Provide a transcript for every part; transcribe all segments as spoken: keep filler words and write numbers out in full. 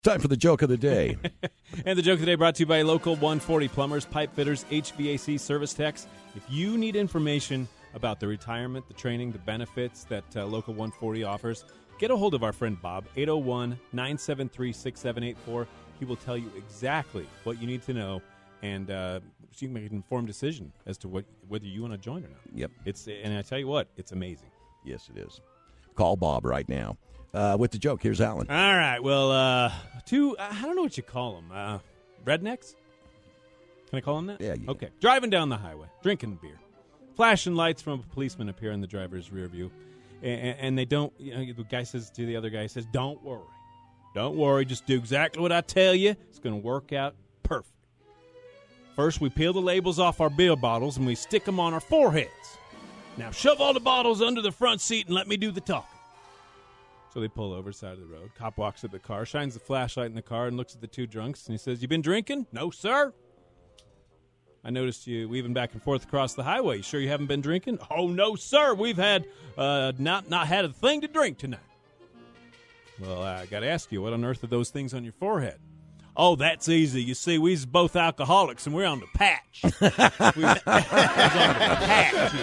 Time for the joke of the day. And the joke of the day brought to you by Local one forty Plumbers, Pipe Fitters, H V A C Service Techs. If you need information about the retirement, the training, the benefits that uh, Local one forty offers, get a hold of our friend Bob, eight oh one, nine seven three, six seven eight four. He will tell you exactly what you need to know, and uh, so you can make an informed decision as to what whether you want to join or not. Yep. It's And I tell you what, it's amazing. Yes, it is. Call Bob right now. Uh, with the joke, here's Alan. All right. Well, uh, two, I don't know what you call them. Uh, rednecks? Can I call them that? Yeah, you Okay. Driving down the highway, drinking beer. Flashing lights from a policeman appear in the driver's rear view. And, and they don't, you know, the guy says to the other guy, he says, don't worry. Don't worry. Just do exactly what I tell you. It's going to work out perfect. First, we peel the labels off our beer bottles and we stick them on our foreheads. Now, shove all the bottles under the front seat and let me do the talking. So they pull over side of the road. Cop walks up the car, shines the flashlight in the car, and looks at the two drunks, and he says, "You been drinking?" "No, sir." "I noticed you weaving back and forth across the highway. You sure you haven't been drinking?" "Oh, no, sir. We've had uh, not not had a thing to drink tonight." "Well, I got to ask you, what on earth are those things on your forehead?" "Oh, that's easy. You see, we's both alcoholics, and we're on the patch." we, we're on the patch,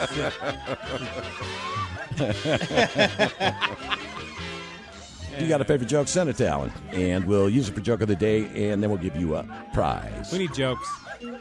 you see. You got a favorite joke? Send it to Alan, and we'll use it for joke of the day, and then we'll give you a prize. We need jokes.